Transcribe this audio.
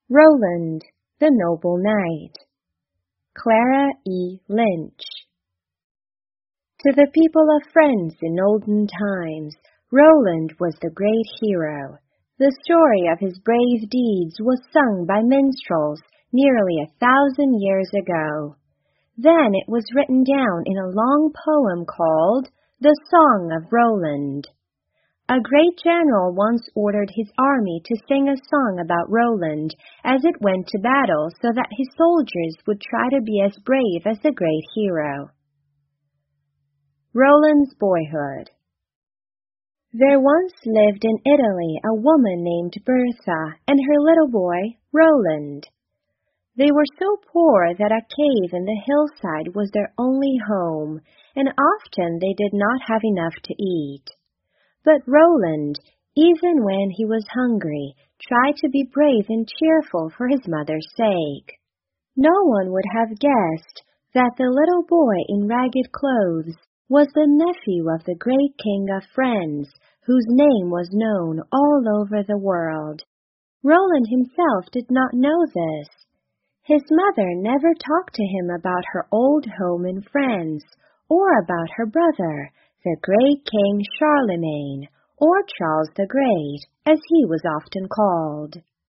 Roland, the Noble Knight. Clara E. Lynch. To the people of France in olden times, Roland was the great hero. The story of his brave deeds was sung by minstrels nearly 1,000 years ago. Then it was written down in a long poem called The Song of Roland. A great general once ordered his army to sing a song about Roland as it went to battle so that his soldiers would try to be as brave as the great hero. Roland's Boyhood. There once lived in Italy a woman named Bertha and her little boy, Roland. They were so poor that a cave in the hillside was their only home, and often they did not have enough to eat. But Roland, even when he was hungry, tried to be brave and cheerful for his mother's sake. No one would have guessed that the little boy in ragged clothes was the nephew of the great king of France, whose name was known all over the world. Roland himself did not know this. His mother never talked to him about her old home in France, or about her brother, the great King Charlemagne, or Charles the Great, as he was often called.